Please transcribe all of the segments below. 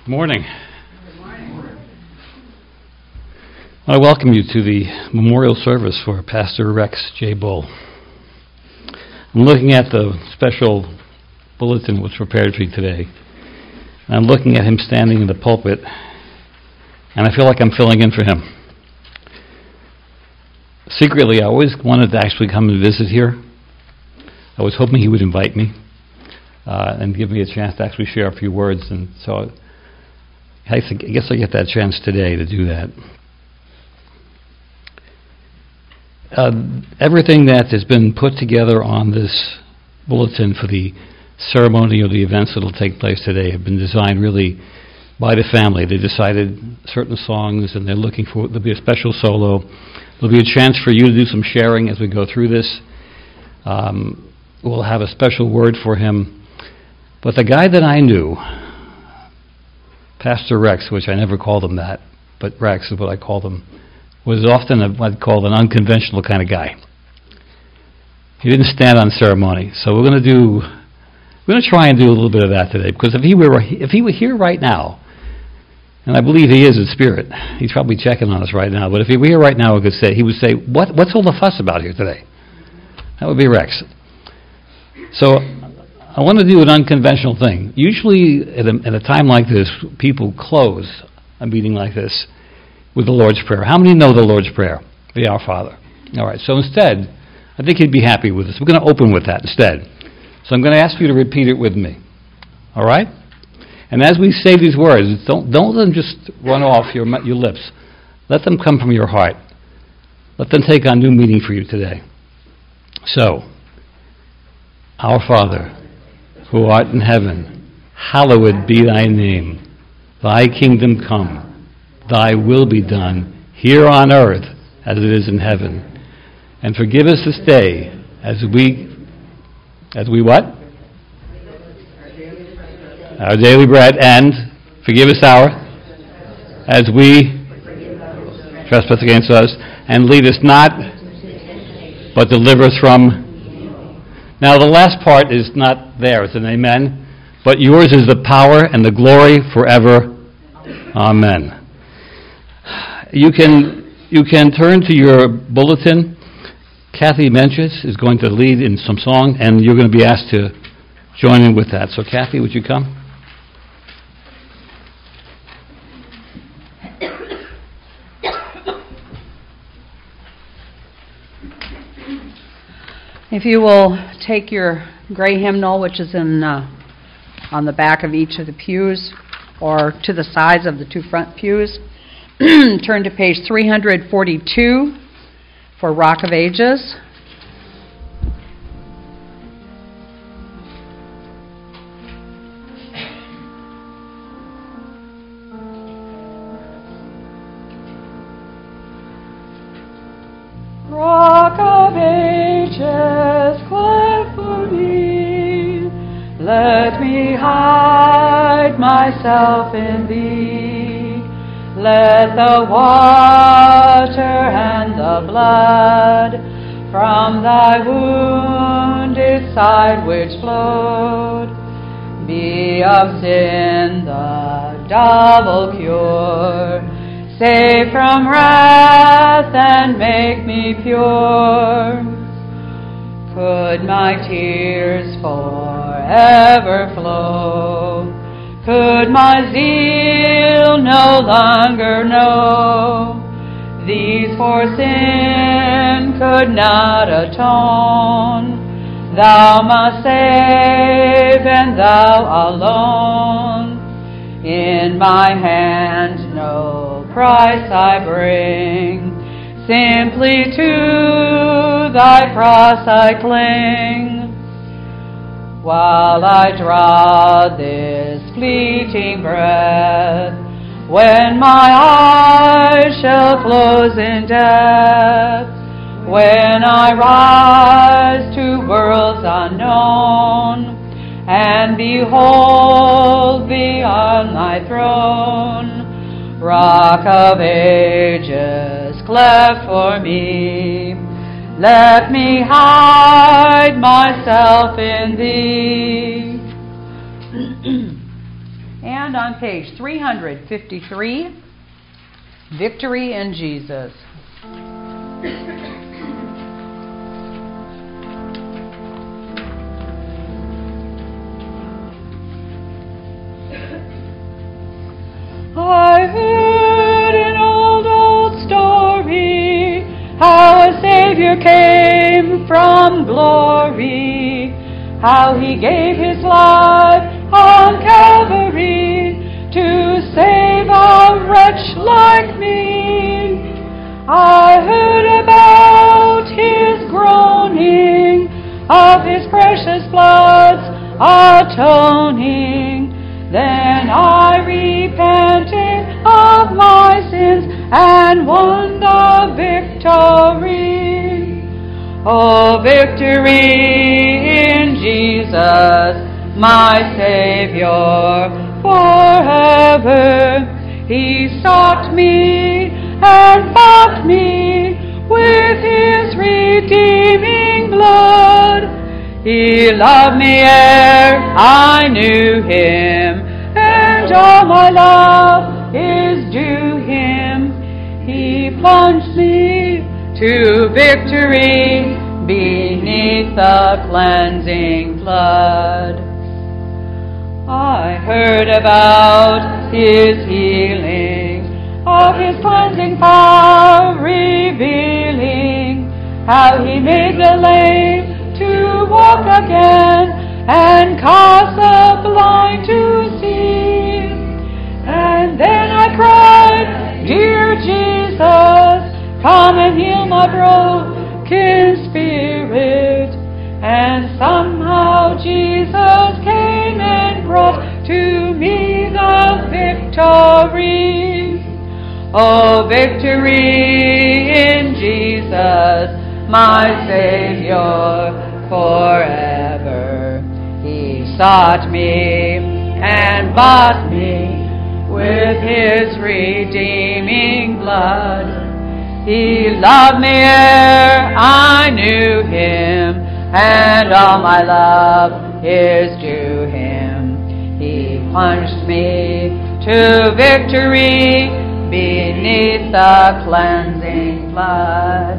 Morning. I welcome you to the memorial service for Pastor Rex J. Bull. I'm looking at the special bulletin which was prepared for you today. I'm looking at him standing in the pulpit, and I feel like I'm filling in for him. Secretly, I always wanted to actually come and visit here. I was hoping he would invite me and give me a chance to actually share a few words, and so I guess I get that chance today to do that. Everything that has been put together on this bulletin for the ceremony or the events that will take place today have been designed really by the family. They decided certain songs, and they're looking for, there'll be a special solo. There'll be a chance for you to do some sharing as we go through this. We'll have a special word for him. But the guy that I knew, Pastor Rex, which I never called him that, but Rex is what I called him, was often what I'd call an unconventional kind of guy. He didn't stand on ceremony. So we're going to try and do a little bit of that today, because if he were here right now, and I believe he is in spirit, he's probably checking on us right now, but if he were here right now, he would say, what's all the fuss about here today? That would be Rex. So I want to do an unconventional thing. Usually at a time like this, people close a meeting like this with the Lord's Prayer. How many know the Lord's Prayer? The Our Father. All right, so instead, I think he'd be happy with this. We're going to open with that instead. So I'm going to ask you to repeat it with me. All right? And as we say these words, don't let them just run off your lips. Let them come from your heart. Let them take on new meaning for you today. So, Our Father, who art in heaven, hallowed be thy name. Thy kingdom come. Thy will be done, here on earth as it is in heaven. And forgive us this day as we what? Our daily bread, and forgive us as we trespass against us, and lead us not, but deliver us from. Now the last part is not there, it's an amen, but yours is the power and the glory forever. Amen. You can turn to your bulletin. Kathy Menches is going to lead in some song, and you're going to be asked to join in with that. So Kathy, would you come? If you will take your gray hymnal, which is on the back of each of the pews, or to the sides of the two front pews, turn to page 342 for Rock of Ages. Rock of Ages, cleft for me, let me hide myself in thee. Let the water and the blood from thy wounded side which flowed be of sin the double cure. Save from wrath and make me pure. Could my tears forever flow, could my zeal no longer know, these for sin could not atone, thou must save and thou alone. In my hand no price I bring, simply to thy cross I cling. While I draw this fleeting breath, when my eyes shall close in death, when I rise to worlds unknown, and behold thee on thy throne, Rock of Ages, cleft for me, let me hide myself in thee. And And on page 353, Victory in Jesus. I heard an old story, how a Savior came from glory, how He gave His life on Calvary to save a wretch like me. I heard about His groaning, of His precious blood's atoning. Then I repented of my sins and won the victory. Oh, victory in Jesus, my Savior, forever. He sought me and bought me with His redeeming blood. He loved me ere I knew Him, and all my love is due Him. He plunged me to victory beneath the cleansing flood. I heard about His healing, of His cleansing power revealing, how He made the lame to walk again, and cause the blind to see. And then I cried, Dear Jesus, come and heal my broken spirit. And somehow Jesus came and brought to me the victory. Oh, victory in Jesus, my Savior, forever. He sought me and bought me with His redeeming blood. He loved me ere I knew Him, and all my love is due Him. He plunged me to victory beneath the cleansing flood.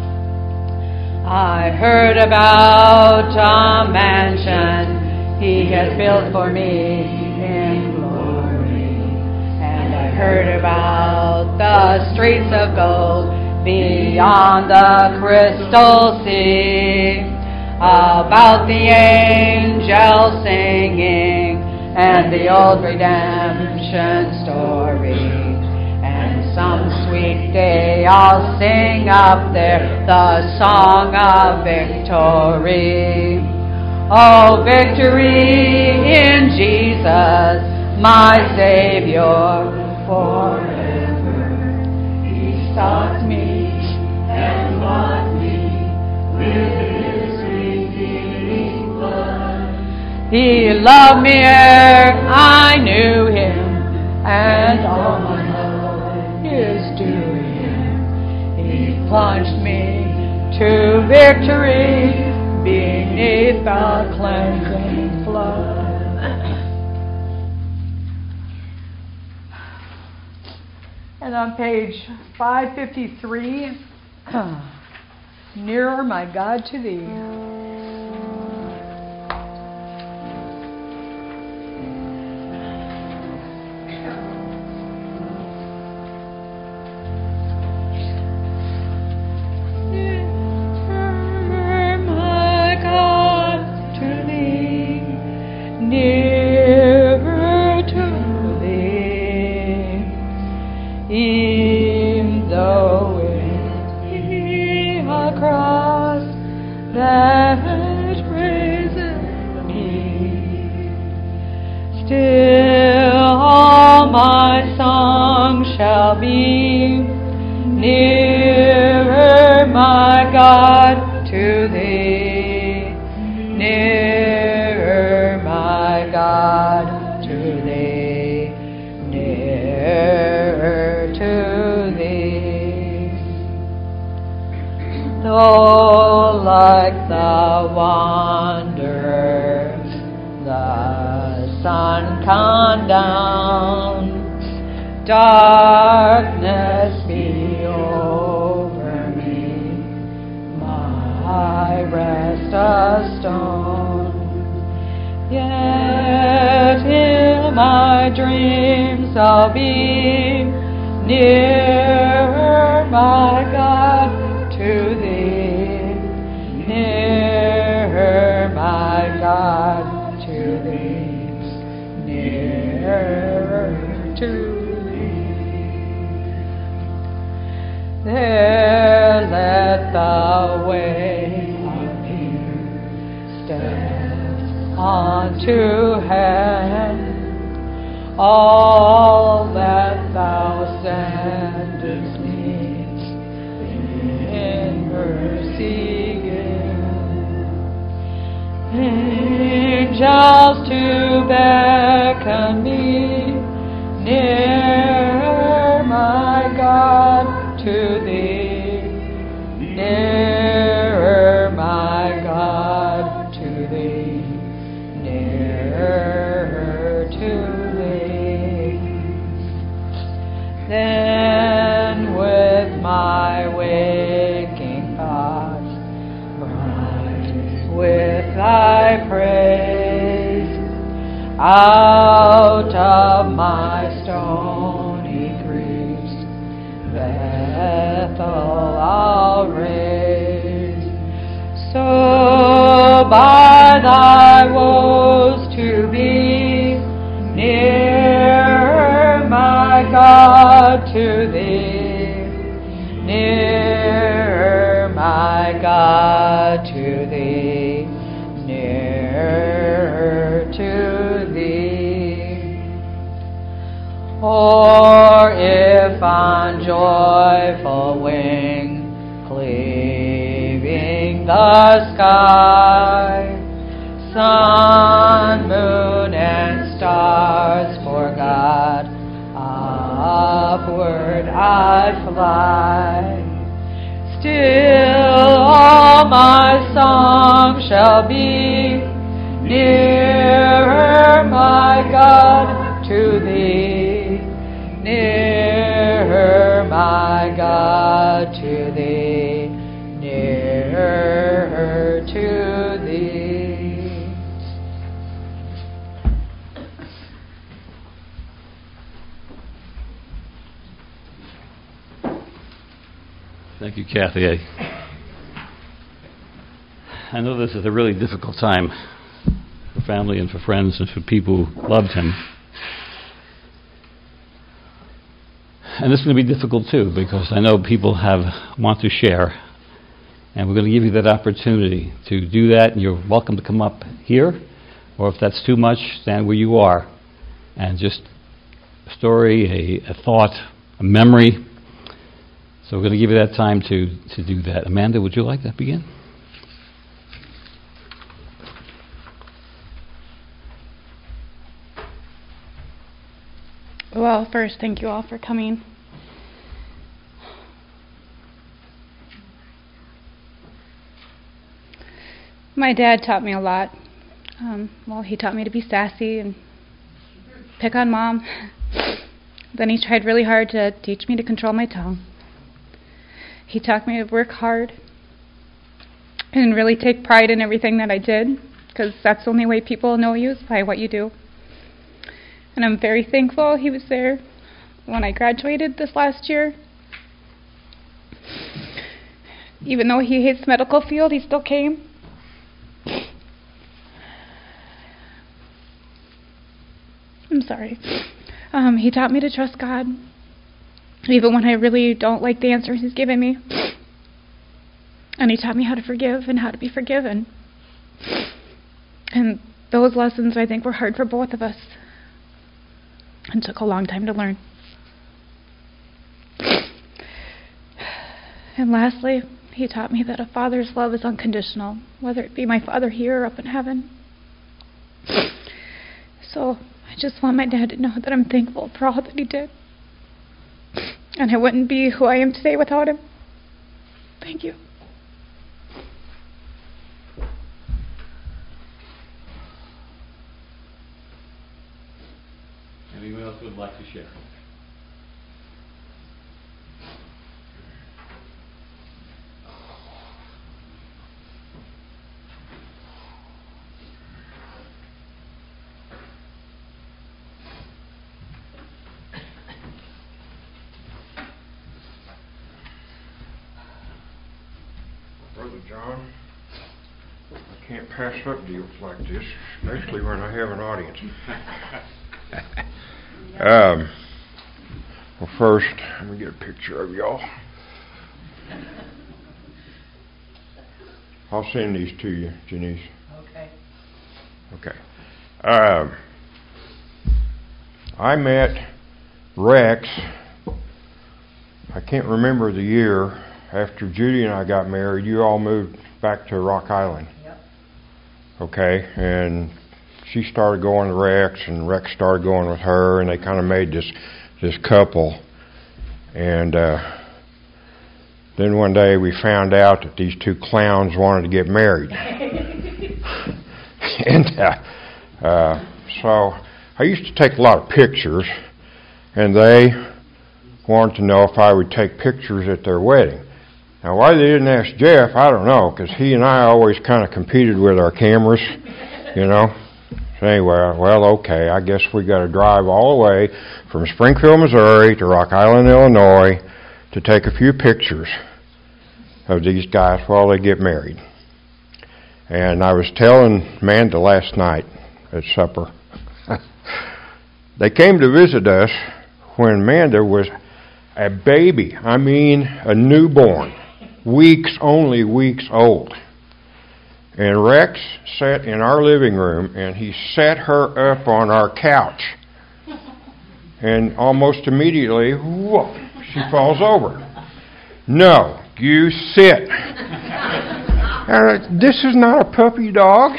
I heard about a mansion He has built for me in glory, and I heard about the streets of gold beyond the crystal sea, about the angels singing and the old redemption story. Some sweet day I'll sing up there the song of victory. Oh, victory in Jesus, my Savior, forever. He sought me and bought me with His redeeming blood. He loved me ere I knew Him, and all my is due Him. He plunged me to victory beneath the cleansing flood. And on page 553, Nearer, my God, to Thee. Nearer to Thee, e'en though it be a cross that raises me, still all my song shall be nearer, my God, to Thee, nearer, my God, to Thee, nearer to Thee. Though like the wanderer, the sun come down, darkness be over me, my rest a stone. Yet in my dreams I'll be nearer, my God, to Thee, nearer, my God, to Thee, nearer to Thee. There let the way appear, steps unto heaven, all that Thou sendest needs in mercy give. Angels to beckon me nearer, my God, to Thee, nearer, my God, to Thee, nearer to Thee. Then with my waking thoughts, bright with Thy praise, out of my stony griefs, Bethel I'll raise. So by Thy woes to be nearer, my God, to Thee, nearer, my God, to Thee, nearer to Thee. Or if on joyful wing cleaving the sky, sun, moon, and stars forgot, upward I fly. Still all my song shall be nearer, my God, to Thee, nearer, my God, to Thee, nearer to Thee. Thank you, Kathy. I know this is a really difficult time for family and for friends and for people who loved him. And this is going to be difficult too, because I know people want to share, and we're going to give you that opportunity to do that, and you're welcome to come up here, or if that's too much, stand where you are, and just a story, a thought, a memory. So we're going to give you that time to do that. Amanda, would you like to begin? Well, first, thank you all for coming. My dad taught me a lot. He taught me to be sassy and pick on Mom. Then he tried really hard to teach me to control my tongue. He taught me to work hard and really take pride in everything that I did, because that's the only way people know you is by what you do. And I'm very thankful he was there when I graduated this last year. Even though he hates the medical field, he still came. I'm sorry. He taught me to trust God, even when I really don't like the answers he's given me. And he taught me how to forgive and how to be forgiven. And those lessons, I think, were hard for both of us and took a long time to learn. And lastly, he taught me that a father's love is unconditional, whether it be my father here or up in heaven. So I just want my dad to know that I'm thankful for all that he did. And I wouldn't be who I am today without him. Thank you. Anyone else would like to share? Brother John, I can't pass up deals like this, especially when I have an audience. Well, first, let me get a picture of y'all. I'll send these to you, Janice. Okay. Okay. I met Rex, I can't remember the year, after Judy and I got married. You all moved back to Rock Island. Yep. Okay, and she started going to Rex, and Rex started going with her, and they kind of made this couple. And then one day we found out that these two clowns wanted to get married. And so I used to take a lot of pictures, and they wanted to know if I would take pictures at their wedding. Now, why they didn't ask Jeff, I don't know, because he and I always kind of competed with our cameras, you know. So anyway, well, okay, I guess we got to drive all the way from Springfield, Missouri to Rock Island, Illinois to take a few pictures of these guys while they get married. And I was telling Amanda last night at supper, they came to visit us when Amanda was a baby. I mean, a newborn. Only weeks old. And Rex sat in our living room, and he set her up on our couch. And almost immediately, whoop, she falls over. No, you sit. This is not a puppy dog.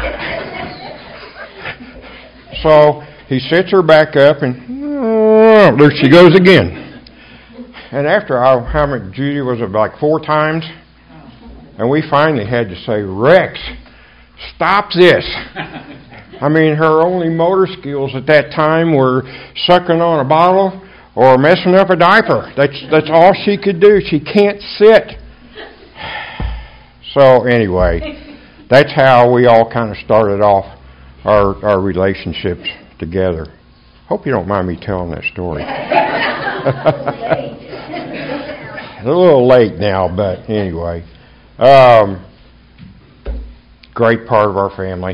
So he sets her back up, and there she goes again. And after how many, Judy, was it like 4 times? And we finally had to say, Rex, stop this. I mean, her only motor skills at that time were sucking on a bottle or messing up a diaper. That's all she could do. She can't sit. So anyway, that's how we all kind of started off our relationships together. Hope you don't mind me telling that story. A little late now, but anyway. Great part of our family.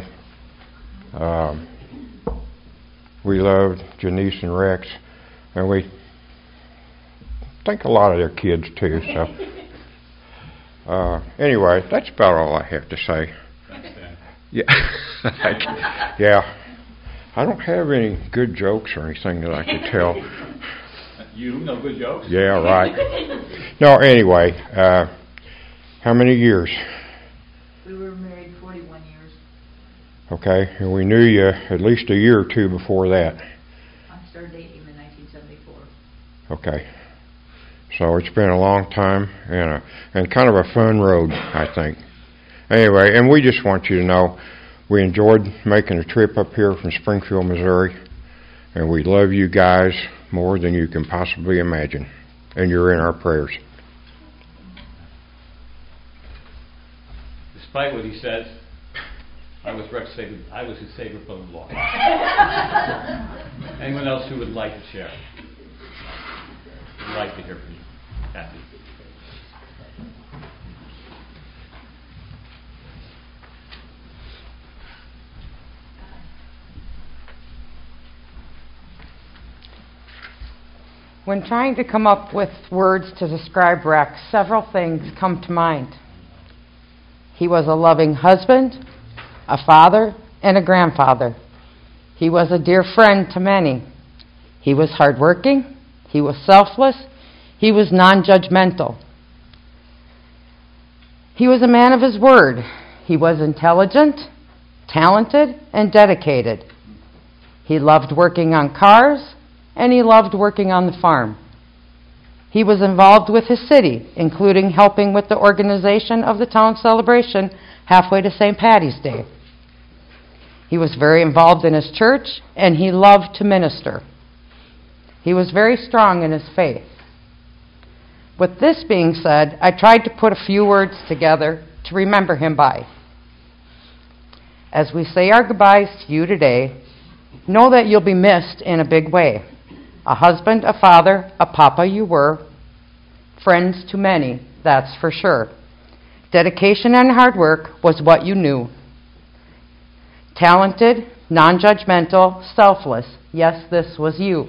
We loved Janice and Rex, and we think a lot of their kids too. So, anyway, that's about all I have to say. Yeah, yeah. I don't have any good jokes or anything that I could tell. You know good jokes? Yeah, right. No, anyway, how many years? We were married 41 years. Okay, and we knew you at least a year or two before that. I started dating him in 1974. Okay. So it's been a long time and kind of a fun road, I think. Anyway, and we just want you to know we enjoyed making a trip up here from Springfield, Missouri, and we love you guys more than you can possibly imagine. And you're in our prayers. Despite what he says, I was his favorite brother-in-law. Anyone else who would like to share? I'd like to hear from you. Kathy. When trying to come up with words to describe Rex, several things come to mind. He was a loving husband, a father, and a grandfather. He was a dear friend to many. He was hardworking. He was selfless. He was non-judgmental. He was a man of his word. He was intelligent, talented, and dedicated. He loved working on cars, and he loved working on the farm. He was involved with his city, including helping with the organization of the town celebration halfway to St. Patty's Day. He was very involved in his church, and he loved to minister. He was very strong in his faith. With this being said, I tried to put a few words together to remember him by. As we say our goodbyes to you today, know that you'll be missed in a big way. A husband, a father, a papa you were, friends to many, that's for sure. Dedication and hard work was what you knew. Talented, non-judgmental, selfless, yes, this was you.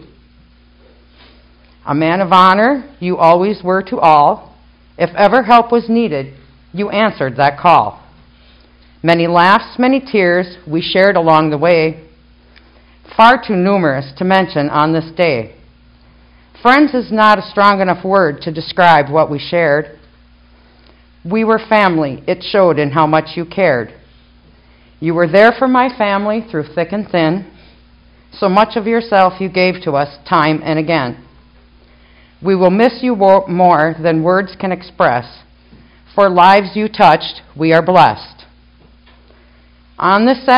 A man of honor, you always were to all. If ever help was needed, you answered that call. Many laughs, many tears we shared along the way, far too numerous to mention on this day. Friends is not a strong enough word to describe what we shared. We were family. It showed in how much you cared. You were there for my family through thick and thin. So much of yourself you gave to us time and again. We will miss you more than words can express. For lives you touched, we are blessed. On this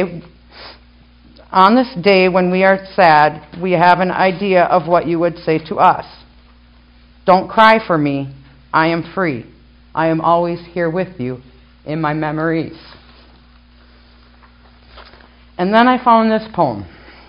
day when we are sad, we have an idea of what you would say to us. Don't cry for me. I am free. I am always here with you in my memories. And then I found this poem.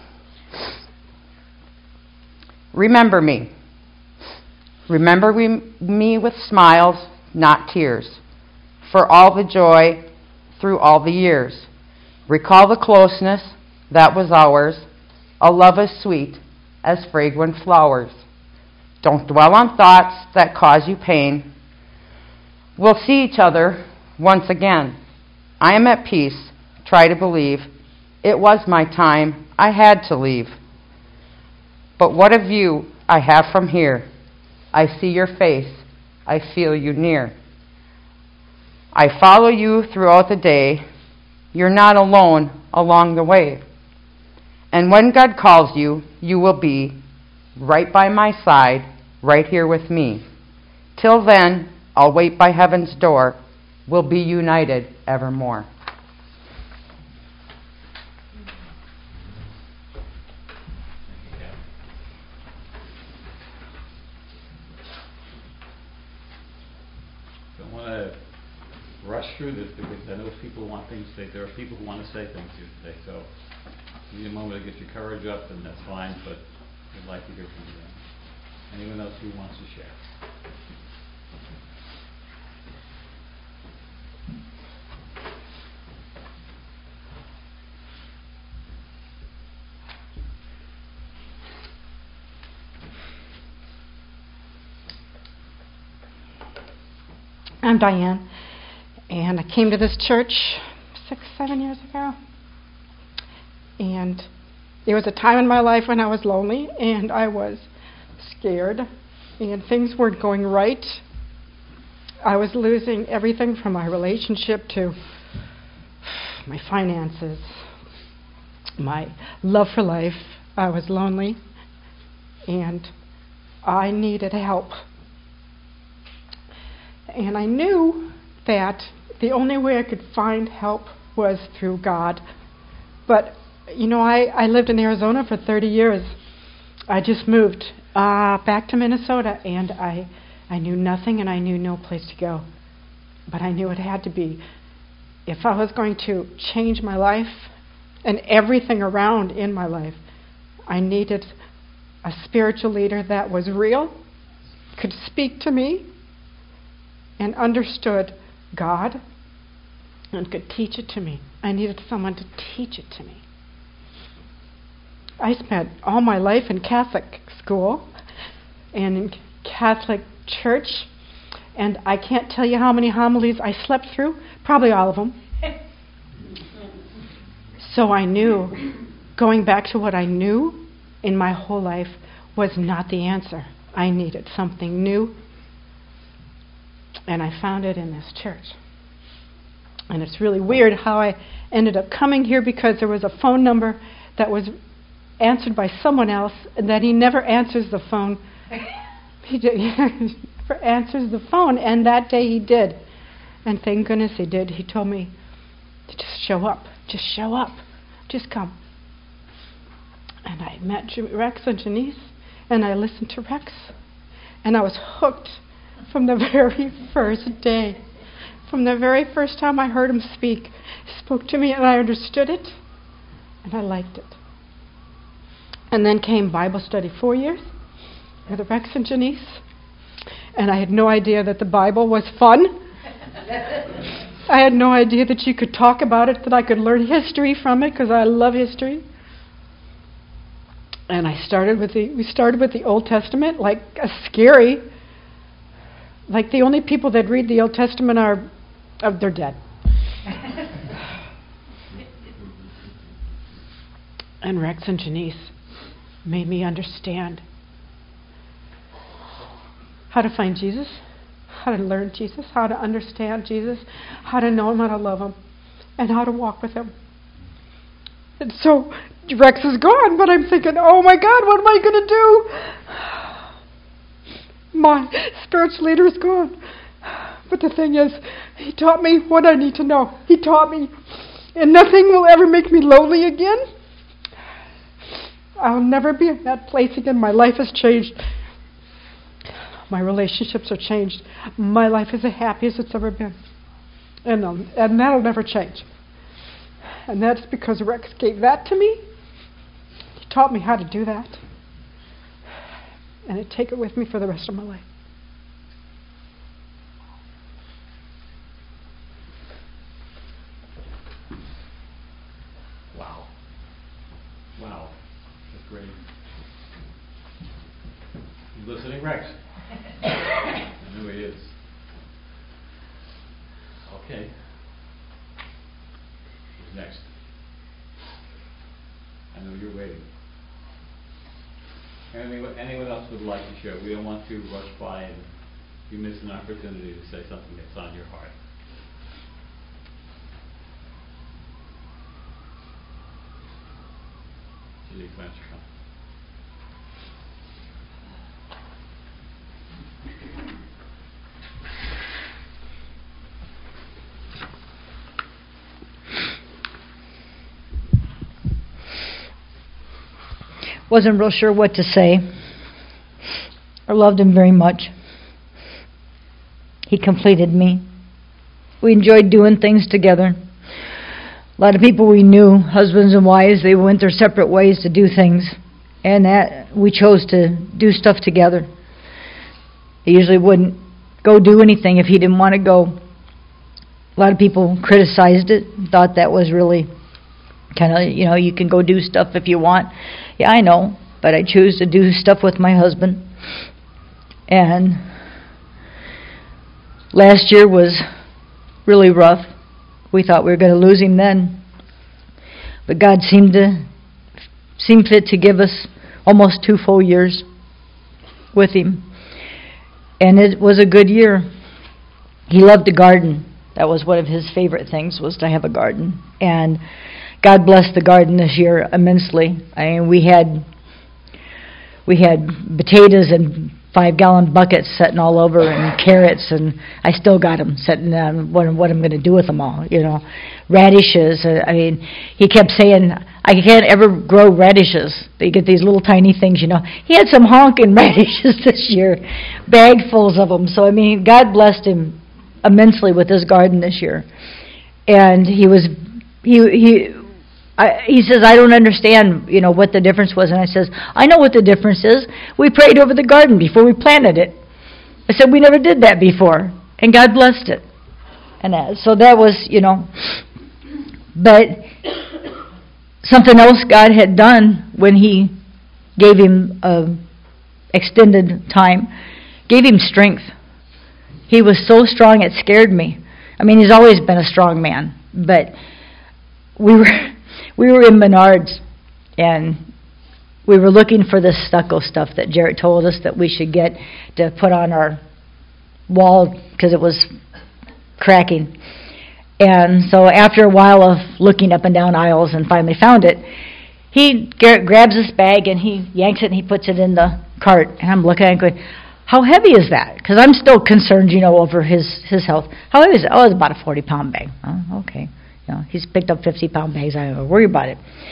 Remember me. Remember me with smiles, not tears, for all the joy through all the years. Recall the closeness that was ours, a love as sweet as fragrant flowers. Don't dwell on thoughts that cause you pain. We'll see each other once again. I am at peace. Try to believe. It was my time. I had to leave. But what a view I have from here. I see your face. I feel you near. I follow you throughout the day. You're not alone along the way. And when God calls you, you will be right by my side, right here with me. Till then, I'll wait by heaven's door. We'll be united evermore. Don't want to rush through this because I know people want things to say. There are people who want to say things to you today, so if you need a moment to get your courage up, then that's fine, but I'd like to hear from you. Anyone else who wants to share? I'm Diane, and I came to this church 6-7 years ago. And there was a time in my life when I was lonely, and I was scared, and things weren't going right. I was losing everything from my relationship to my finances, my love for life. I was lonely, and I needed help. And I knew that the only way I could find help was through God. But, you know, I lived in Arizona for 30 years. I just moved back to Minnesota, and I knew nothing, and I knew no place to go. But I knew it had to be. If I was going to change my life and everything around in my life, I needed a spiritual leader that was real, could speak to me, and understood God and could teach it to me. I needed someone to teach it to me. I spent all my life in Catholic school and in Catholic church, and I can't tell you how many homilies I slept through, probably all of them. So I knew, going back to what I knew in my whole life was not the answer. I needed something new. And I found it in this church. And it's really weird how I ended up coming here, because there was a phone number that was answered by someone else, and that he never answers the phone. He never answers the phone, and that day he did. And thank goodness he did. He told me to just show up. Just show up. Just come. And I met Rex and Janice, and I listened to Rex. And I was hooked from the very first day. From the very first time I heard him speak. He spoke to me and I understood it, and I liked it. And then came Bible study 4 years with Rex and Janice. And I had no idea that the Bible was fun. I had no idea that you could talk about it, that I could learn history from it, because I love history. And we started with the Old Testament, like a scary. Like the only people that read the Old Testament they're dead. And Rex and Janice made me understand how to find Jesus, how to learn Jesus, how to understand Jesus, how to know Him, how to love Him, and how to walk with Him. And so Rex is gone, but I'm thinking, oh my God, what am I going to do? My spiritual leader is gone. But the thing is, he taught me what I need to know. He taught me. And nothing will ever make me lonely again. I'll never be in that place again. My life has changed. My relationships are changed. My life is the happiest it's ever been. And that'll never change. And that's because Rex gave that to me. He taught me how to do that. And I take it with me for the rest of my life. Wow. That's great. You listening, Rex? I know he is. Okay. Who's next? I know you're waiting. Anyone else would like to share? We don't want to rush by and you miss an opportunity to say something that's on your heart. Julie, why don't you come? Wasn't real sure what to say. I loved him very much. He completed me. We enjoyed doing things together. A lot of people we knew, husbands and wives, they went their separate ways to do things. And that we chose to do stuff together. He usually wouldn't go do anything if he didn't want to go. A lot of people criticized it, thought that was really kind of, you can go do stuff if you want. Yeah, I know, but I choose to do stuff with my husband. And last year was really rough. We thought we were going to lose him then. But God seemed fit to give us almost 2 full years with him. And it was a good year. He loved to garden. That was one of his favorite things, was to have a garden. And God blessed the garden this year immensely. I mean, we had potatoes in 5-gallon buckets sitting all over, and carrots, and I still got them sitting on what I'm going to do with them all. Radishes. I mean, he kept saying, I can't ever grow radishes. They get these little tiny things. He had some honking radishes this year, bagfuls of them. So I mean, God blessed him immensely with his garden this year, and he says, I don't understand, what the difference was. And I says, I know what the difference is. We prayed over the garden before we planted it. I said, we never did that before. And God blessed it. And so that was, But something else God had done when he gave him extended time, gave him strength. He was so strong it scared me. I mean, he's always been a strong man. But we were in Menards, and we were looking for this stucco stuff that Jarrett told us that we should get to put on our wall because it was cracking. And so after a while of looking up and down aisles and finally found it, Garrett grabs this bag and he yanks it and he puts it in the cart. And I'm looking at it going, how heavy is that? Because I'm still concerned, over his health. How heavy is it? Oh, it's about a 40-pound bag. Oh, okay. He's picked up 50-pound bags. I don't worry about it.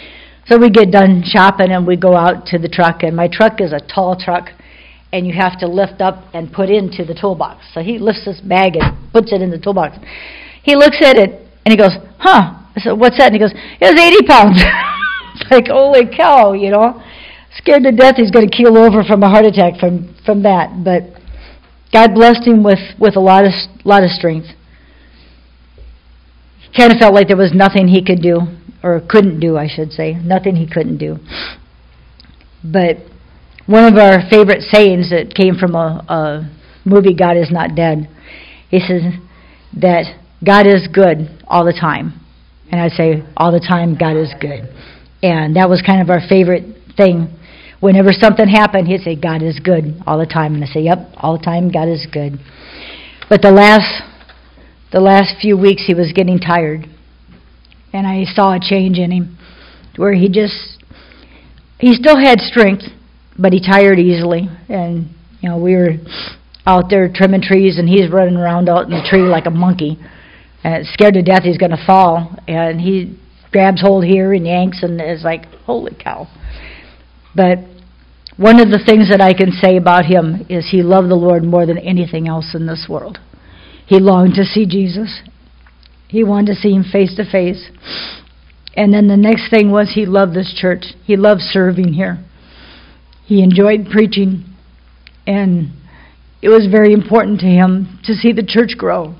So we get done shopping and we go out to the truck, and my truck is a tall truck, and you have to lift up and put into the toolbox. So he lifts this bag and puts it in the toolbox. He looks at it and he goes, huh? I said, what's that? And he goes, it was 80 pounds. It's like, holy cow, you know. Scared to death he's going to keel over from a heart attack from that. But God blessed him with a lot of strength. Kind of felt like there was nothing he could do, or couldn't do, I should say. Nothing he couldn't do. But one of our favorite sayings that came from a movie, God Is Not Dead, he says that God is good all the time. And I say, all the time, God is good. And that was kind of our favorite thing. Whenever something happened, he'd say, God is good all the time. And I say, yep, all the time, God is good. But the last few weeks, he was getting tired. And I saw a change in him, where he still had strength, but he tired easily. And, you know, we were out there trimming trees, and he's running around out in the tree like a monkey. And scared to death he's going to fall. And he grabs hold here and yanks, and is like, holy cow. But one of the things that I can say about him is he loved the Lord more than anything else in this world. He longed to see Jesus. He wanted to see him face to face. And then the next thing was he loved this church. He loved serving here. He enjoyed preaching. And it was very important to him to see the church grow.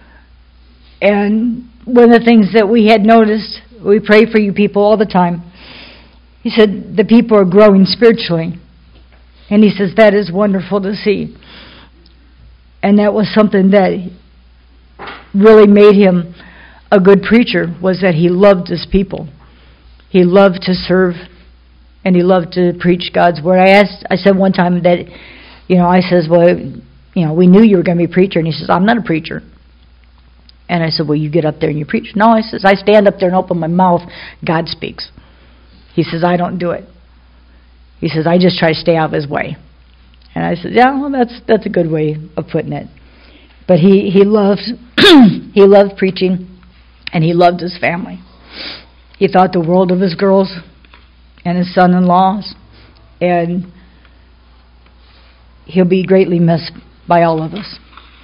And one of the things that we had noticed, we pray for you people all the time. He said, the people are growing spiritually. And he says, that is wonderful to see. And that was something that really made him a good preacher, was that he loved his people. He loved to serve, and he loved to preach God's word. I said one time that, I says, well, we knew you were going to be a preacher. And he says, I'm not a preacher. And I said, well, you get up there and you preach. No, I says, I stand up there and open my mouth. God speaks. He says, I don't do it. He says, I just try to stay out of his way. And I said, yeah, well, that's a good way of putting it. But he loved he loved preaching, and he loved his family. He thought the world of his girls and his son-in-laws, and he'll be greatly missed by all of us.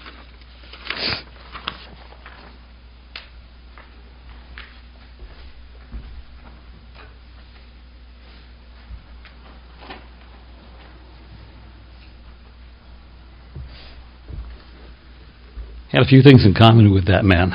Had a few things in common with that man.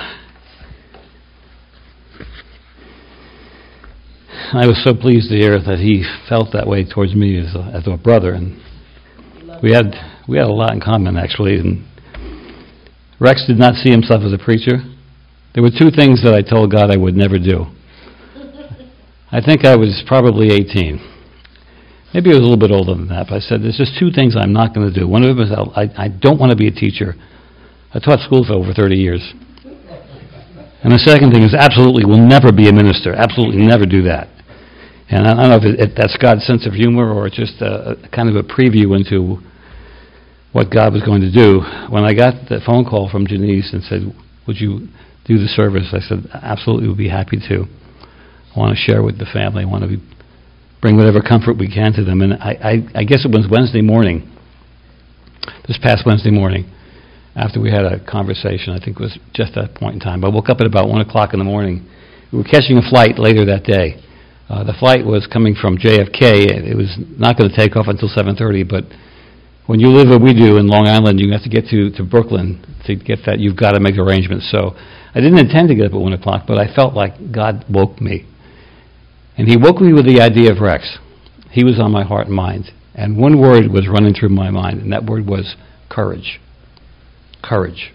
I was so pleased to hear that he felt that way towards me as a brother, and we had a lot in common, actually. And Rex did not see himself as a preacher. There were two things that I told God I would never do. I think I was probably 18. Maybe I was a little bit older than that, but I said, there's just two things I'm not going to do. One of them is I don't want to be a teacher. I taught school for over 30 years. And the second thing is absolutely will never be a minister. Absolutely never do that. And I don't know if that's God's sense of humor or just a kind of a preview into what God was going to do. When I got the phone call from Janice and said, would you do the service? I said, absolutely, would be happy to. I want to share with the family. I want to bring whatever comfort we can to them. And I guess it was Wednesday morning, this past Wednesday morning, after we had a conversation. I think it was just that point in time. I woke up at about 1 o'clock in the morning. We were catching a flight later that day. The flight was coming from JFK. It was not going to take off until 7:30, but when you live where we do in Long Island, you have to get to Brooklyn to get that. You've got to make arrangements. So I didn't intend to get up at 1 o'clock, but I felt like God woke me. And he woke me with the idea of Rex. He was on my heart and mind. And one word was running through my mind, and that word was courage. Courage.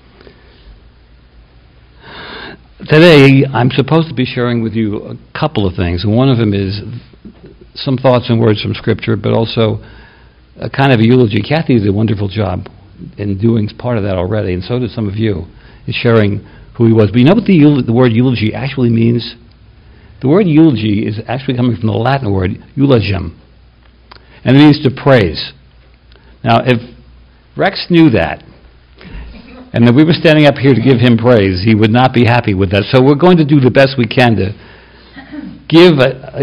Today, I'm supposed to be sharing with you a couple of things. One of them is some thoughts and words from Scripture, but also a kind of a eulogy. Kathy did a wonderful job in doing part of that already, and so did some of you, in sharing who he was. But you know what the word eulogy actually means? The word eulogy is actually coming from the Latin word eulogium, and it means to praise. Now, if Rex knew that, and that we were standing up here to give him praise, he would not be happy with that. So we're going to do the best we can to give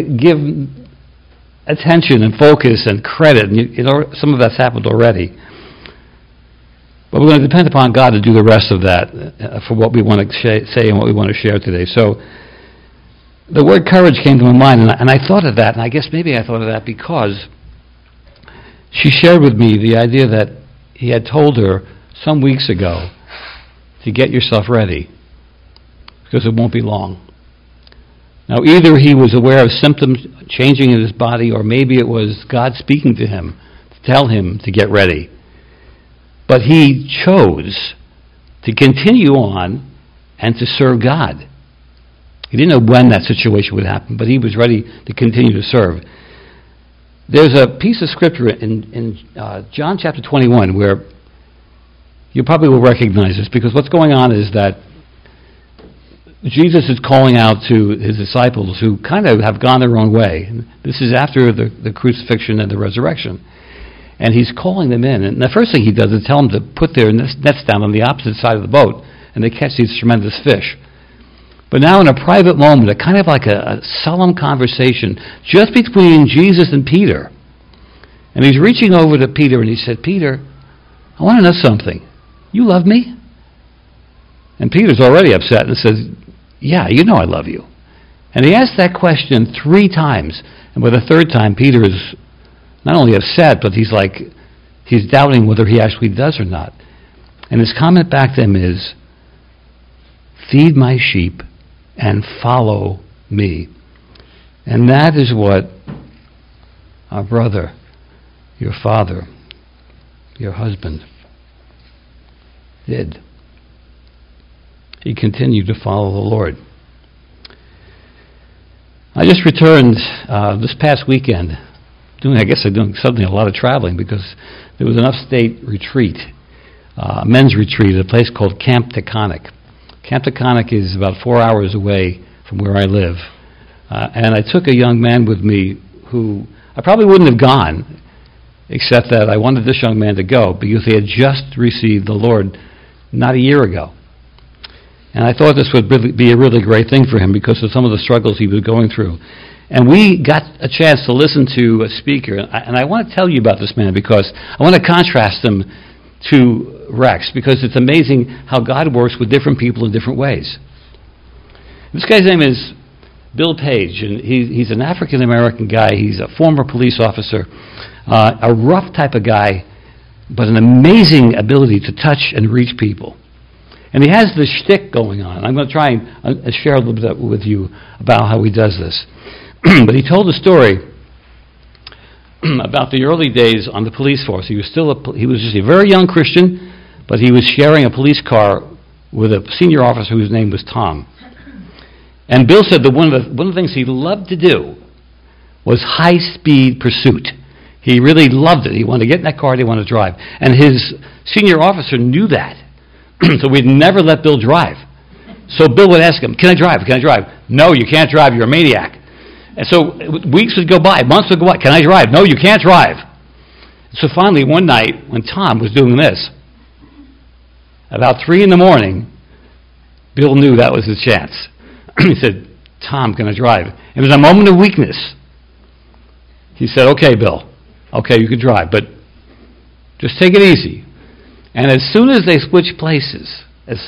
attention and focus and credit. And some of that's happened already. But we're going to depend upon God to do the rest of that for what we want to say and what we want to share today. So the word courage came to my mind, and I thought of that, and I guess maybe I thought of that because she shared with me the idea that he had told her some weeks ago to get yourself ready because it won't be long. Now, either he was aware of symptoms changing in his body, or maybe it was God speaking to him to tell him to get ready. But he chose to continue on and to serve God. He didn't know when that situation would happen, but he was ready to continue to serve. There's a piece of scripture in John chapter 21 where you probably will recognize this, because what's going on is that Jesus is calling out to his disciples who kind of have gone their own way. And this is after the crucifixion and the resurrection. And he's calling them in. And the first thing he does is tell them to put their nets down on the opposite side of the boat, and they catch these tremendous fish. But now in a private moment, a kind of like a solemn conversation just between Jesus and Peter. And he's reaching over to Peter and he said, Peter, I want to know something. You love me? And Peter's already upset and says, yeah, you know I love you. And he asked that question 3 times. And by the 3rd time, Peter is not only upset, but he's doubting whether he actually does or not. And his comment back to him is, feed my sheep and follow me. And that is what our brother, your father, your husband did. He continued to follow the Lord. I just returned this past weekend, doing a lot of traveling, because there was an upstate retreat, a men's retreat at a place called Camp Taconic. Camp Taconic is about 4 hours away from where I live. And I took a young man with me who I probably wouldn't have gone, except that I wanted this young man to go because he had just received the Lord not a year ago. And I thought this would be a really great thing for him because of some of the struggles he was going through. And we got a chance to listen to a speaker. And I want to tell you about this man because I want to contrast him to Rex, because it's amazing how God works with different people in different ways. This guy's name is Bill Page, and he's an African-American guy. He's a former police officer, a rough type of guy, but an amazing ability to touch and reach people. And he has this shtick going on. I'm going to try and share a little bit with you about how he does this. But he told a story about the early days on the police force. He was just a very young Christian, but he was sharing a police car with a senior officer whose name was Tom. And Bill said that one of the things he loved to do was high-speed pursuit. He really loved it. He wanted to get in that car, he wanted to drive. And his senior officer knew that. So we'd never let Bill drive. So Bill would ask him, can I drive? Can I drive? No, you can't drive. You're a maniac. And so weeks would go by, months would go by. Can I drive? No, you can't drive. So finally, one night, when Tom was doing this, about 3 a.m, Bill knew that was his chance. He said, Tom, can I drive? It was a moment of weakness. He said, okay, Bill. Okay, you can drive, but just take it easy. And as soon as they switched places,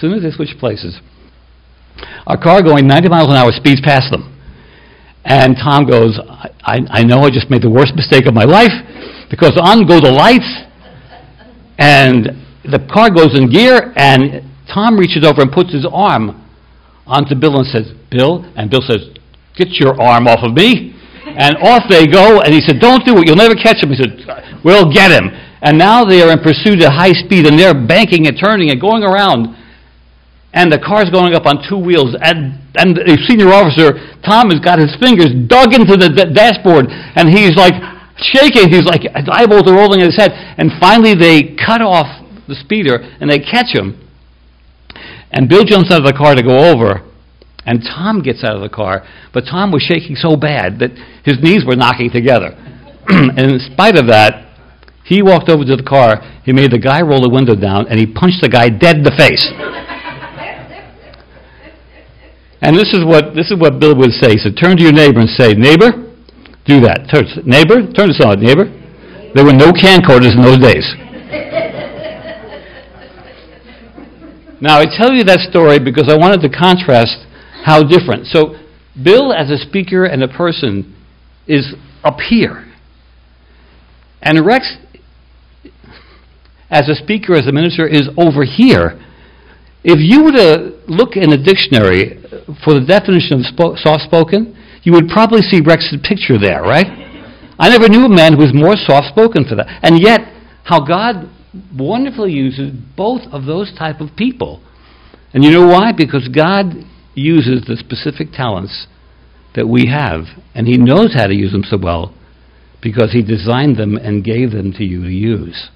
a car going 90 miles an hour speeds past them. And Tom goes, I know I just made the worst mistake of my life, because on go the lights, and the car goes in gear, and Tom reaches over and puts his arm onto Bill and says, Bill? And Bill says, get your arm off of me. And off they go, and he said, don't do it, you'll never catch him. He said, we'll get him. And now they are in pursuit at high speed, and they're banking and turning and going around, and the car's going up on 2 wheels, and the senior officer, Tom, has got his fingers dug into the dashboard, and he's like shaking, his eyeballs are rolling in his head, and finally they cut off the speeder, and they catch him, and Bill jumps out of the car to go over, and Tom gets out of the car, but Tom was shaking so bad that his knees were knocking together. And in spite of that, he walked over to the car, he made the guy roll the window down, and he punched the guy dead in the face. And this is what Bill would say. He said, turn to your neighbor and say, neighbor, do that. Neighbor, turn to someone, neighbor. There were no camcorders in those days. Now, I tell you that story because I wanted to contrast how different. So, Bill, as a speaker and a person, is up here. And Rex, as a speaker, as a minister, is over here. If you were to look in a dictionary for the definition of soft-spoken, you would probably see Rex's picture there, right? I never knew a man who was more soft-spoken for that. And yet, how God wonderfully uses both of those type of people. And you know why? Because God uses the specific talents that we have, and He knows how to use them so well because He designed them and gave them to you to use.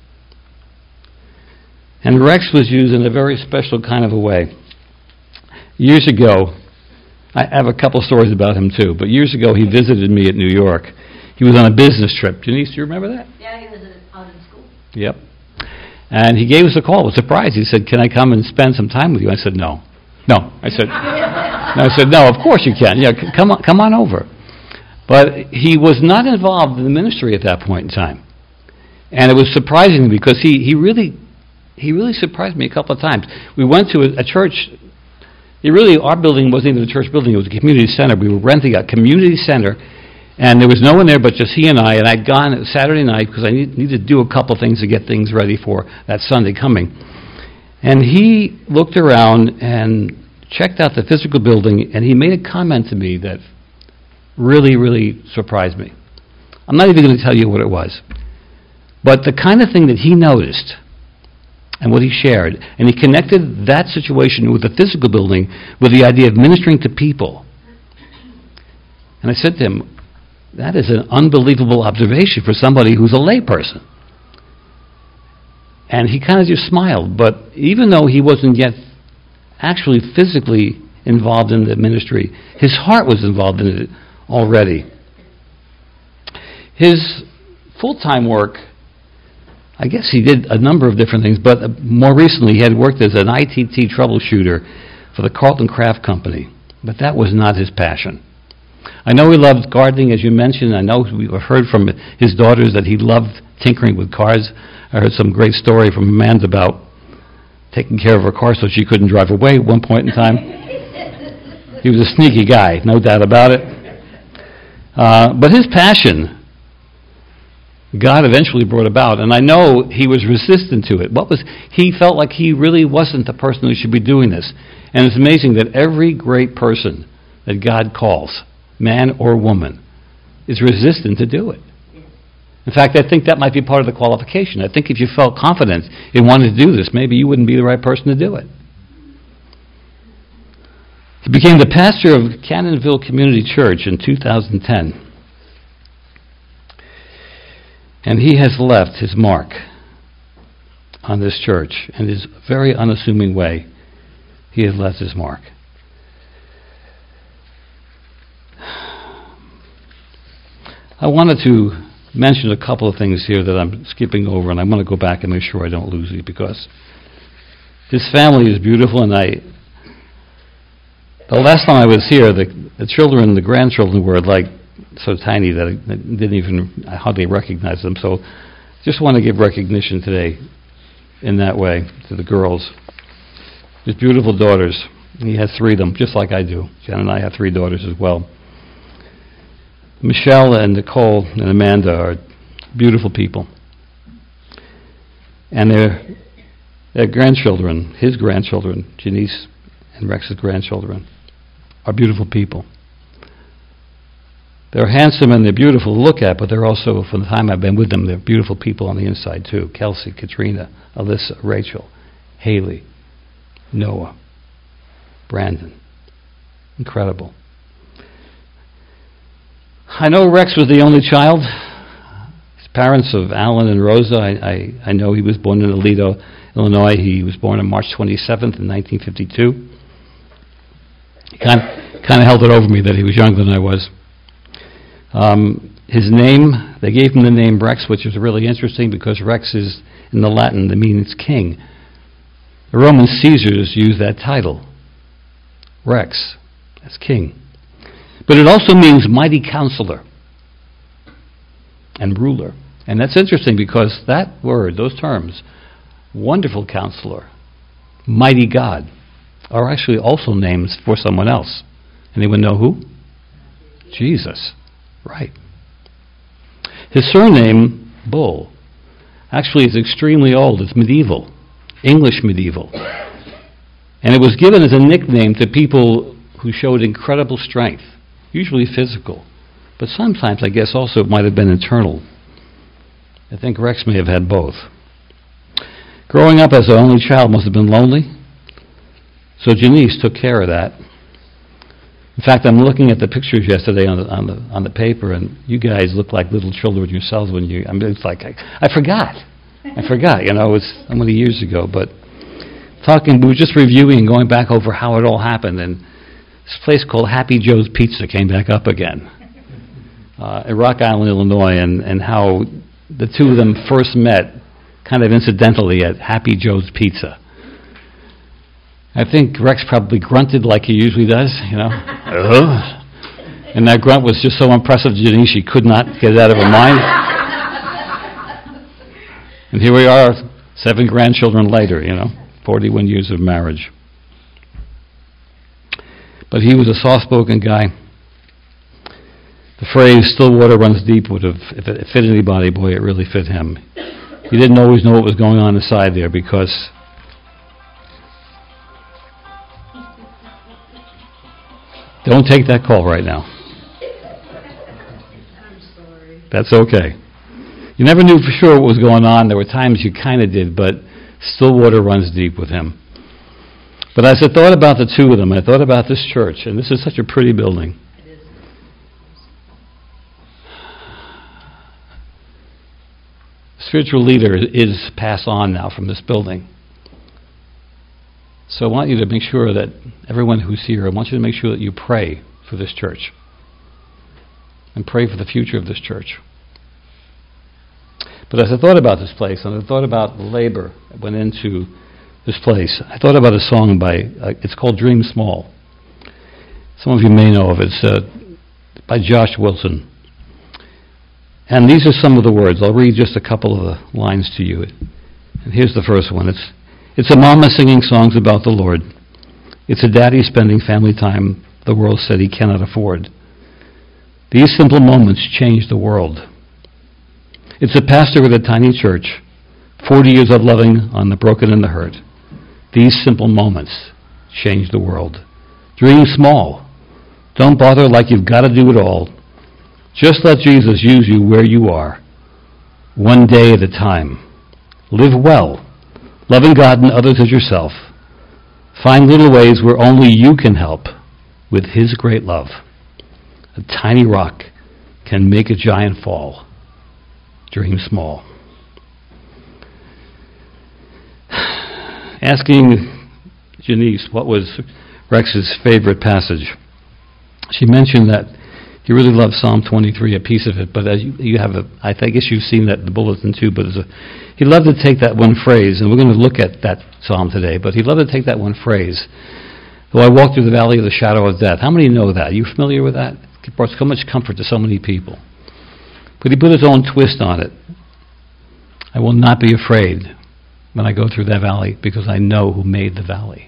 And Rex was used in a very special kind of a way. Years ago, I have a couple stories about him too, but years ago he visited me at New York. He was on a business trip. Denise, do you remember that? Yeah, he was out in school. Yep. And he gave us a call. I was surprised. He said, can I come and spend some time with you? I said, no. No. I said, no, of course you can. Yeah, come on over. But he was not involved in the ministry at that point in time. And it was surprising because he really surprised me a couple of times. We went to a church. Our building wasn't even a church building. It was a community center. We were renting a community center, and there was no one there but just he and I. And I'd gone Saturday night because I needed to do a couple things to get things ready for that Sunday coming. And he looked around and checked out the physical building, and he made a comment to me that really, really surprised me. I'm not even going to tell you what it was. But the kind of thing that he noticed and what he shared, and he connected that situation with the physical building with the idea of ministering to people. And I said to him, that is an unbelievable observation for somebody who's a layperson. And he kind of just smiled, but even though he wasn't yet actually physically involved in the ministry, his heart was involved in it already. His full-time work, I guess he did a number of different things, but more recently he had worked as an ITT troubleshooter for the Carlton Craft Company, but that was not his passion. I know he loved gardening, as you mentioned. I know we heard from his daughters that he loved tinkering with cars. I heard some great story from Amanda about taking care of her car so she couldn't drive away at one point in time. He was a sneaky guy, no doubt about it. But his passion, God eventually brought about, and I know he was resistant to it. He felt like he really wasn't the person who should be doing this. And it's amazing that every great person that God calls, man or woman, is resistant to do it. In fact, I think that might be part of the qualification. I think if you felt confident in wanting to do this, maybe you wouldn't be the right person to do it. He became the pastor of Cannonville Community Church in 2010. And he has left his mark on this church. In his very unassuming way, he has left his mark. I wanted to mention a couple of things here that I'm skipping over, and I want to go back and make sure I don't lose you, because his family is beautiful, and the last time I was here, the children, the grandchildren were like so tiny that I hardly recognize them. So just want to give recognition today in that way to the girls. His beautiful daughters. He has 3 of them, just like I do. Jen and I have 3 daughters as well. Michelle and Nicole and Amanda are beautiful people. And their grandchildren, his grandchildren, Janice and Rex's grandchildren, are beautiful people. They're handsome and they're beautiful to look at, but they're also, from the time I've been with them, they're beautiful people on the inside too. Kelsey, Katrina, Alyssa, Rachel, Haley, Noah, Brandon. Incredible. I know Rex was the only child. His parents of Alan and Rosa, I know he was born in Aledo, Illinois. He was born on March 27th in 1952. He kind of held it over me that he was younger than I was. His name, they gave him the name Rex, which is really interesting because Rex is, in the Latin, that means king. The Roman Caesars used that title, Rex, as king. But it also means mighty counselor and ruler. And that's interesting because that word, those terms, wonderful counselor, mighty God, are actually also names for someone else. Anyone know who? Jesus. Right. His surname, Bull, actually is extremely old. It's medieval, English medieval. And it was given as a nickname to people who showed incredible strength, usually physical, but sometimes I guess also it might have been internal. I think Rex may have had both. Growing up as an only child must have been lonely, so Janice took care of that. In fact, I'm looking at the pictures yesterday on the paper, and you guys look like little children yourselves when you. I mean, it's like I forgot. You know, it was so many years ago. But we were just reviewing and going back over how it all happened, and this place called Happy Joe's Pizza came back up again in Rock Island, Illinois, and how the two of them first met, kind of incidentally, at Happy Joe's Pizza. I think Rex probably grunted like he usually does, you know. And that grunt was just so impressive to Janice, she could not get it out of her mind. And here we are, 7 grandchildren later, you know, 41 years of marriage. But he was a soft-spoken guy. The phrase, still water runs deep, would have, if it fit anybody, boy, it really fit him. He didn't always know what was going on inside there because don't take that call right now. I'm sorry. That's okay. You never knew for sure what was going on. There were times you kind of did, but still water runs deep with him. But as I thought about the two of them, I thought about this church, and this is such a pretty building. It is. Spiritual leader is passed on now from this building. So I want you to make sure that everyone who's here, I want you to make sure that you pray for this church and pray for the future of this church. But as I thought about this place and I thought about the labor that went into this place, I thought about a song it's called Dream Small. Some of you may know of it. It's by Josh Wilson. And these are some of the words. I'll read just a couple of the lines to you. And here's the first one. It's a mama singing songs about the Lord. It's a daddy spending family time the world said he cannot afford. These simple moments change the world. It's a pastor with a tiny church, 40 years of loving on the broken and the hurt. These simple moments change the world. Dream small. Don't bother like you've got to do it all. Just let Jesus use you where you are, one day at a time. Live well, loving God and others as yourself. Find little ways where only you can help with His great love. A tiny rock can make a giant fall. Dream small. Asking Janice what was Rex's favorite passage, she mentioned that he really loved Psalm 23, a piece of it, but as you have I guess you've seen that in the bulletin too, but he loved to take that one phrase, and we're going to look at that psalm today, but he loved to take that one phrase, though I walk through the valley of the shadow of death. How many know that? Are you familiar with that? It brought so much comfort to so many people. But he put his own twist on it. I will not be afraid when I go through that valley because I know who made the valley.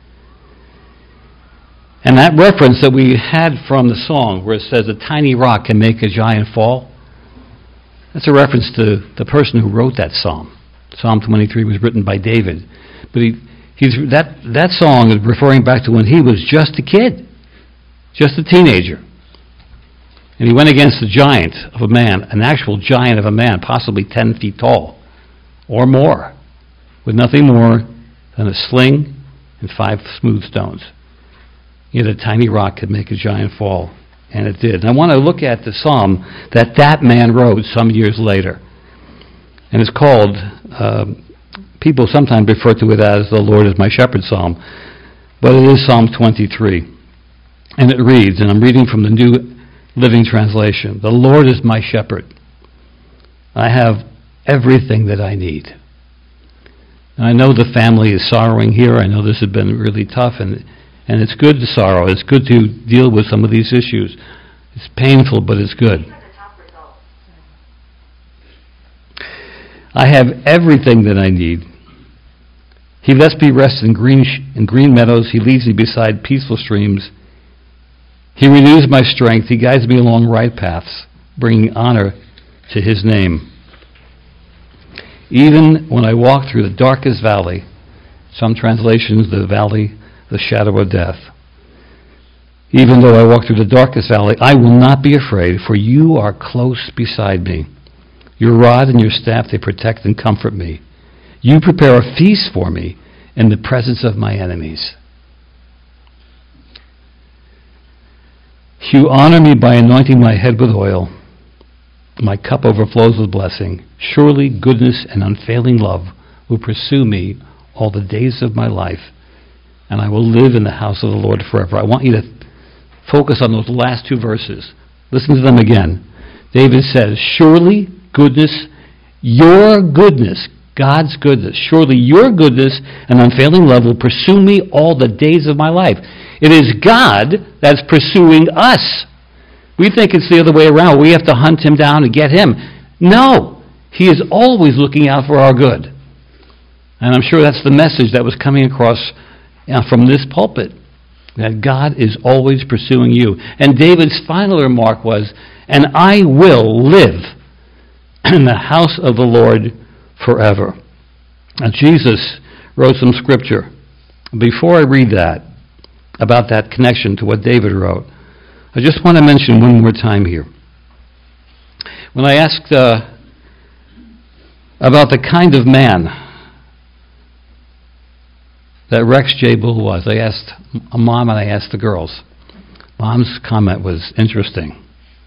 And that reference that we had from the song where it says a tiny rock can make a giant fall, that's a reference to the person who wrote that psalm. Psalm 23 was written by David. But that song is referring back to when he was just a kid, just a teenager. And he went against a giant of a man, an actual giant of a man, possibly 10 feet tall or more, with nothing more than a sling and 5 smooth stones. Yet a tiny rock could make a giant fall, and it did. And I want to look at the psalm that man wrote some years later. And it's called, people sometimes refer to it as the Lord is my shepherd psalm, but it is Psalm 23. And it reads, and I'm reading from the New Living Translation, the Lord is my shepherd. I have everything that I need. And I know the family is sorrowing here. I know this has been really tough, and And it's good to sorrow. It's good to deal with some of these issues. It's painful, but it's good. I have everything that I need. He lets me rest in green meadows. He leads me beside peaceful streams. He renews my strength. He guides me along right paths, bringing honor to His name. Even when I walk through the darkest valley, some translations, the valley, the shadow of death. Even though I walk through the darkest valley, I will not be afraid, for you are close beside me. Your rod and your staff, they protect and comfort me. You prepare a feast for me in the presence of my enemies. You honor me by anointing my head with oil. My cup overflows with blessing. Surely goodness and unfailing love will pursue me all the days of my life, and I will live in the house of the Lord forever. I want you to focus on those last two verses. Listen to them again. David says, surely goodness, your goodness, God's goodness, surely your goodness and unfailing love will pursue me all the days of my life. It is God that's pursuing us. We think it's the other way around. We have to hunt Him down and get Him. No, He is always looking out for our good. And I'm sure that's the message that was coming across from this pulpit, that God is always pursuing you. And David's final remark was, and I will live in the house of the Lord forever. Now, Jesus wrote some scripture. Before I read that, about that connection to what David wrote, I just want to mention one more time here. When I asked about the kind of man that Rex J. Bull was, I asked a mom and I asked the girls. Mom's comment was interesting.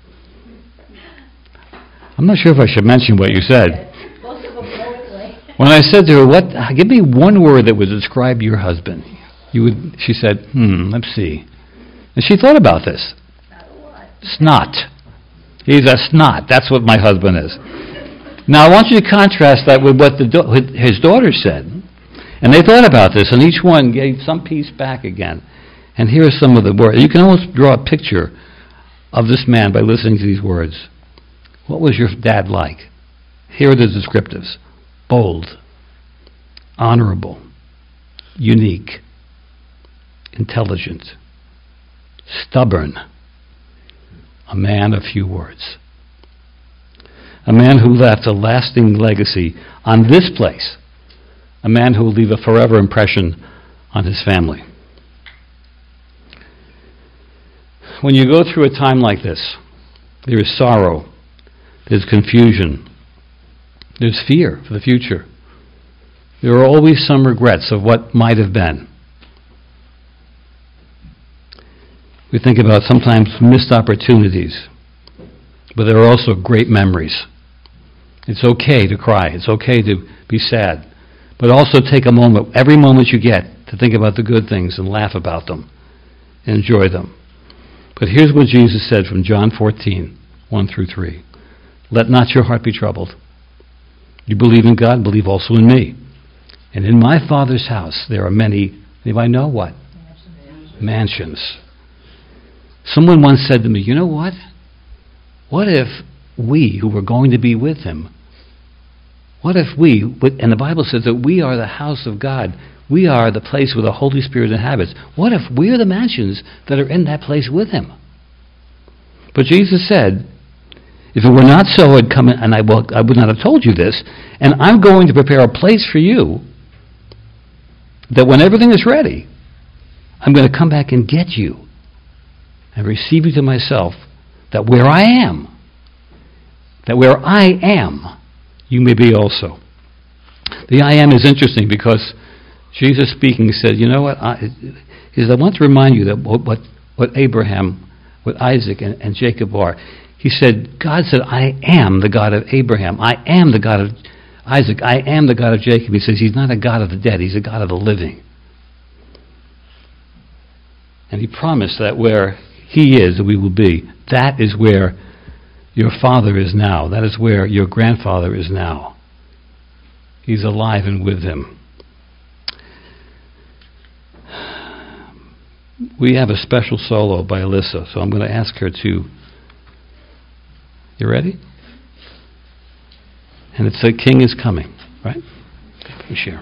I'm not sure if I should mention what you said. When I said to her, give me one word that would describe your husband. She said, let's see. And she thought about this. Snot. He's a snot. That's what my husband is. Now I want you to contrast that with what his daughter said. And they thought about this, and each one gave some piece back again. And here are some of the words. You can almost draw a picture of this man by listening to these words. What was your dad like? Here are the descriptives. Bold, honorable, unique, intelligent, stubborn, a man of few words. A man who left a lasting legacy on this place. A man who will leave a forever impression on his family. When you go through a time like this, there is sorrow, there's confusion, there's fear for the future. There are always some regrets of what might have been. We think about sometimes missed opportunities, but there are also great memories. It's okay to cry. It's okay to be sad. But also take a moment, every moment you get, to think about the good things and laugh about them. Enjoy them. But here's what Jesus said from John 14, 1 through 3. Let not your heart be troubled. You believe in God, believe also in me. And in my Father's house there are many, anybody know what? Mansions. Someone once said to me, you know what? What if we, who were going to be with Him, what if we, and the Bible says that we are the house of God, we are the place where the Holy Spirit inhabits. What if we are the mansions that are in that place with Him? But Jesus said, if it were not so, I'd come in, and I would not have told you this, and I'm going to prepare a place for you, that when everything is ready, I'm going to come back and get you and receive you to myself, that where I am, you may be also. The I am is interesting because Jesus speaking said, you know what, I want to remind you that what Abraham, what Isaac and Jacob are. He said, God said, I am the God of Abraham. I am the God of Isaac. I am the God of Jacob. He says He's not a God of the dead. He's a God of the living. And He promised that where He is, we will be. That is where your father is now. That is where your grandfather is now. He's alive and with Him. we have a special solo by Alyssa, so I'm going to ask her to... You ready? And it's The King is Coming, right? Okay, share.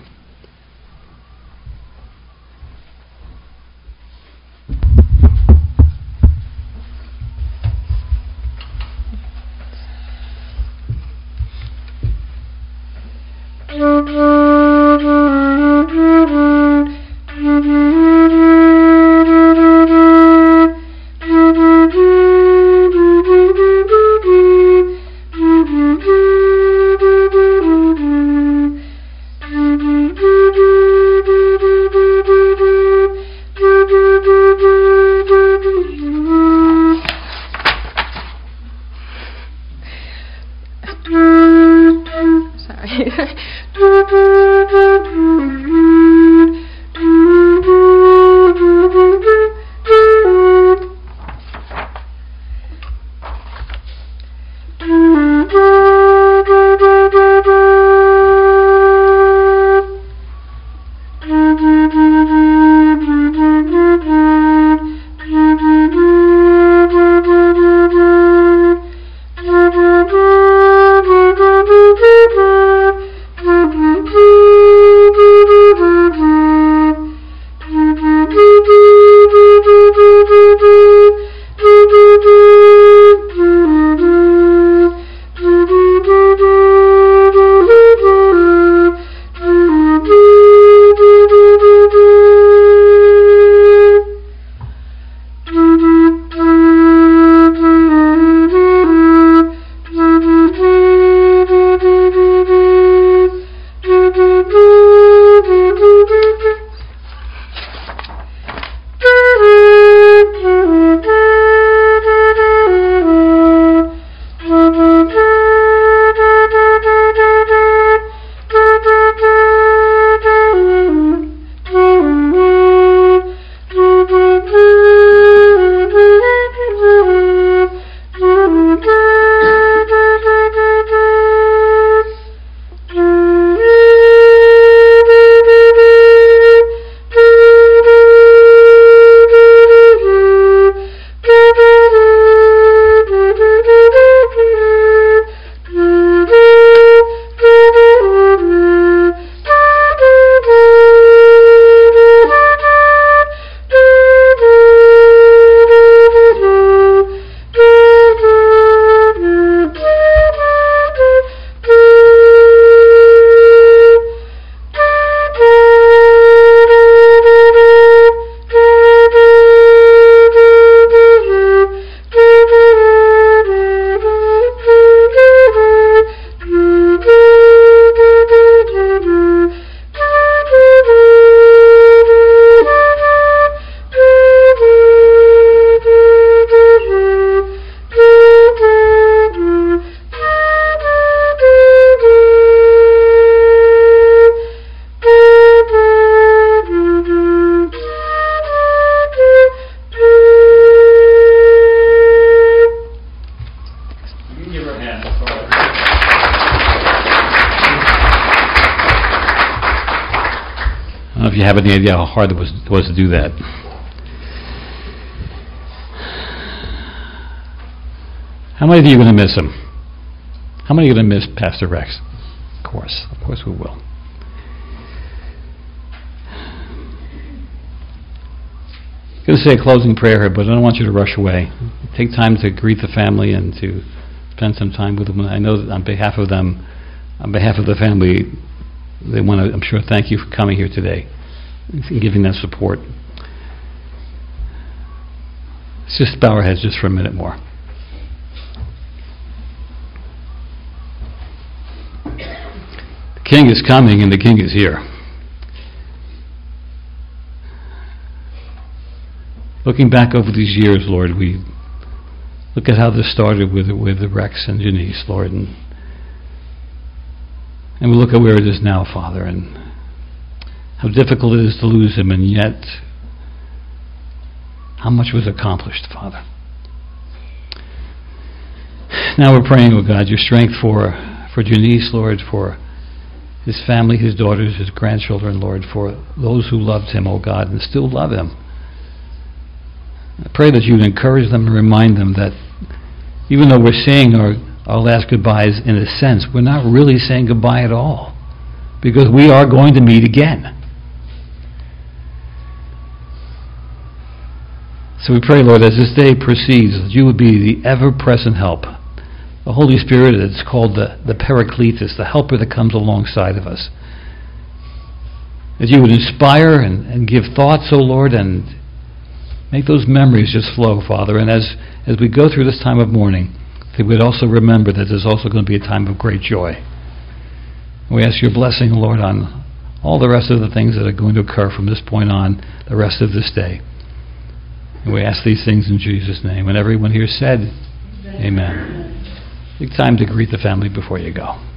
If you have any idea how hard it was to do that. How many of you are going to miss him? How many are going to miss Pastor Rex? Of course we will. I'm going to say a closing prayer here, but I don't want you to rush away. Take time to greet the family and to spend some time with them. I know that on behalf of them, on behalf of the family, they want to, I'm sure, thank you for coming here today and giving that support. Let's just bow our heads just for a minute more. The King is coming and the King is here. Looking back over these years, Lord, we look at how this started with Rex and Janice, Lord, and we look at where it is now, Father, and how difficult it is to lose him, and yet how much was accomplished, Father. Now we're praying, oh God, your strength for Janice, Lord, for his family, his daughters, his grandchildren, Lord, for those who loved him, oh God, and still love him. I pray that you would encourage them and remind them that even though we're saying our last goodbyes in a sense, we're not really saying goodbye at all, because we are going to meet again. So we pray, Lord, as this day proceeds, that you would be the ever-present help. The Holy Spirit is called the Paracletus, the helper that comes alongside of us. That you would inspire and give thoughts, O Lord, and make those memories just flow, Father. And as we go through this time of mourning, that we'd also remember that there's also going to be a time of great joy. We ask your blessing, Lord, on all the rest of the things that are going to occur from this point on, the rest of this day. And we ask these things in Jesus' name. And everyone here said, Amen. Take time to greet the family before you go.